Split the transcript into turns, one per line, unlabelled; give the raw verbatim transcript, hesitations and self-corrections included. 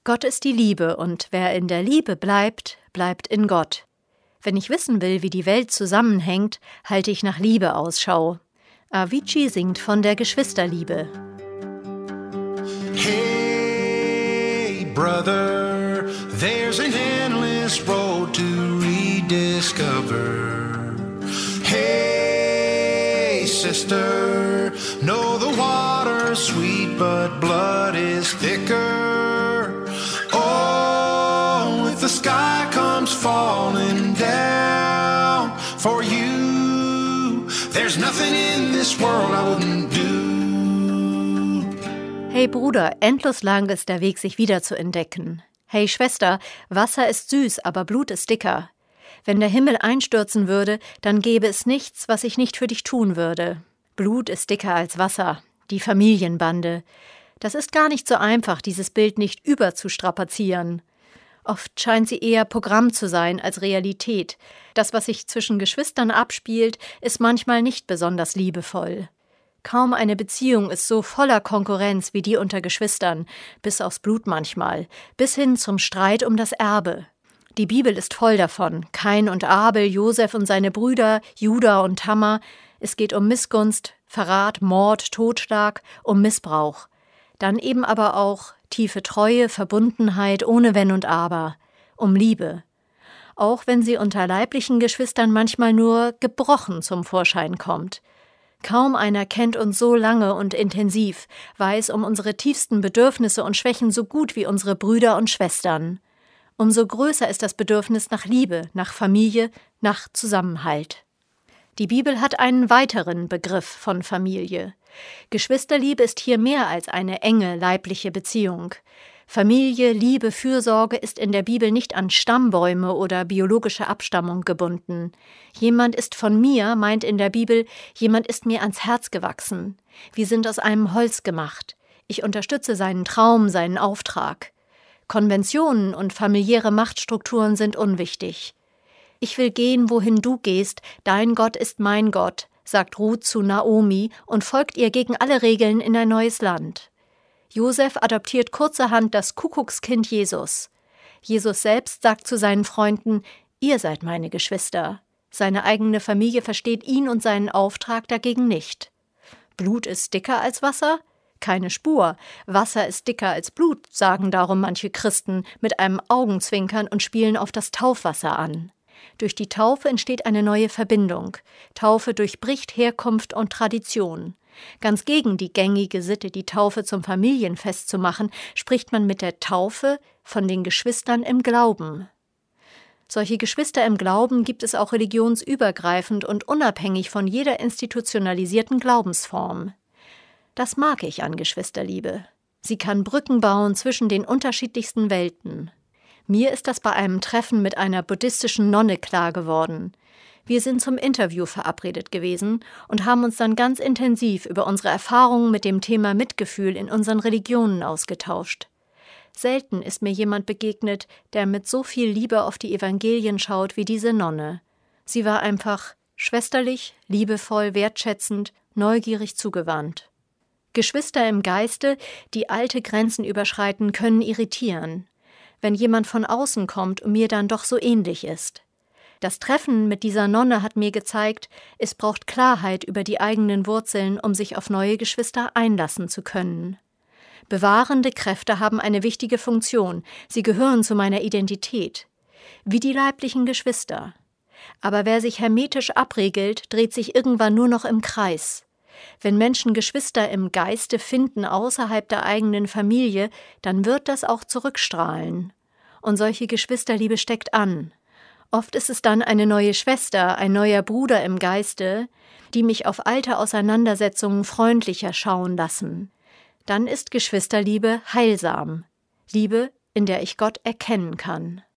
Gott ist die Liebe und wer in der Liebe bleibt, bleibt in Gott. Wenn ich wissen will, wie die Welt zusammenhängt, halte ich nach Liebe Ausschau. Avicii singt von der Geschwisterliebe.
Hey, brother, there's an endless road to rediscover. Hey, sister, know the water's sweet, but blood is thicker. Oh, if the sky comes falling down for you, there's nothing in this world I wouldn't do.
Hey Bruder, endlos lang ist der Weg, sich wieder zu entdecken. Hey Schwester, Wasser ist süß, aber Blut ist dicker. Wenn der Himmel einstürzen würde, dann gäbe es nichts, was ich nicht für dich tun würde. Blut ist dicker als Wasser, die Familienbande. Das ist gar nicht so einfach, dieses Bild nicht überzustrapazieren. Oft scheint sie eher Programm zu sein als Realität. Das, was sich zwischen Geschwistern abspielt, ist manchmal nicht besonders liebevoll. Kaum eine Beziehung ist so voller Konkurrenz wie die unter Geschwistern, bis aufs Blut manchmal, bis hin zum Streit um das Erbe. Die Bibel ist voll davon. Kain und Abel, Josef und seine Brüder, Juda und Tamar. Es geht um Missgunst, Verrat, Mord, Totschlag, um Missbrauch. Dann eben aber auch tiefe Treue, Verbundenheit ohne Wenn und Aber, um Liebe. Auch wenn sie unter leiblichen Geschwistern manchmal nur gebrochen zum Vorschein kommt. Kaum einer kennt uns so lange und intensiv, weiß um unsere tiefsten Bedürfnisse und Schwächen so gut wie unsere Brüder und Schwestern. Umso größer ist das Bedürfnis nach Liebe, nach Familie, nach Zusammenhalt. Die Bibel hat einen weiteren Begriff von Familie. Geschwisterliebe ist hier mehr als eine enge leibliche Beziehung. Familie, Liebe, Fürsorge ist in der Bibel nicht an Stammbäume oder biologische Abstammung gebunden. Jemand ist von mir, meint in der Bibel, jemand ist mir ans Herz gewachsen. Wir sind aus einem Holz gemacht. Ich unterstütze seinen Traum, seinen Auftrag. Konventionen und familiäre Machtstrukturen sind unwichtig. Ich will gehen, wohin du gehst, dein Gott ist mein Gott, sagt Ruth zu Naomi und folgt ihr gegen alle Regeln in ein neues Land. Josef adoptiert kurzerhand das Kuckuckskind Jesus. Jesus selbst sagt zu seinen Freunden, ihr seid meine Geschwister. Seine eigene Familie versteht ihn und seinen Auftrag dagegen nicht. Blut ist dicker als Wasser? Keine Spur. Wasser ist dicker als Blut, sagen darum manche Christen mit einem Augenzwinkern und spielen auf das Taufwasser an. Durch die Taufe entsteht eine neue Verbindung. Taufe durchbricht Herkunft und Tradition. Ganz gegen die gängige Sitte, die Taufe zum Familienfest zu machen, spricht man mit der Taufe von den Geschwistern im Glauben. Solche Geschwister im Glauben gibt es auch religionsübergreifend und unabhängig von jeder institutionalisierten Glaubensform. Das mag ich an Geschwisterliebe. Sie kann Brücken bauen zwischen den unterschiedlichsten Welten. Mir ist das bei einem Treffen mit einer buddhistischen Nonne klar geworden. Wir sind zum Interview verabredet gewesen und haben uns dann ganz intensiv über unsere Erfahrungen mit dem Thema Mitgefühl in unseren Religionen ausgetauscht. Selten ist mir jemand begegnet, der mit so viel Liebe auf die Evangelien schaut wie diese Nonne. Sie war einfach schwesterlich, liebevoll, wertschätzend, neugierig zugewandt. Geschwister im Geiste, die alte Grenzen überschreiten, können irritieren. Wenn jemand von außen kommt und mir dann doch so ähnlich ist. Das Treffen mit dieser Nonne hat mir gezeigt, es braucht Klarheit über die eigenen Wurzeln, um sich auf neue Geschwister einlassen zu können. Bewahrende Kräfte haben eine wichtige Funktion, sie gehören zu meiner Identität, wie die leiblichen Geschwister. Aber wer sich hermetisch abriegelt, dreht sich irgendwann nur noch im Kreis. Wenn Menschen Geschwister im Geiste finden außerhalb der eigenen Familie, dann wird das auch zurückstrahlen. Und solche Geschwisterliebe steckt an. Oft ist es dann eine neue Schwester, ein neuer Bruder im Geiste, die mich auf alte Auseinandersetzungen freundlicher schauen lassen. Dann ist Geschwisterliebe heilsam. Liebe, in der ich Gott erkennen kann.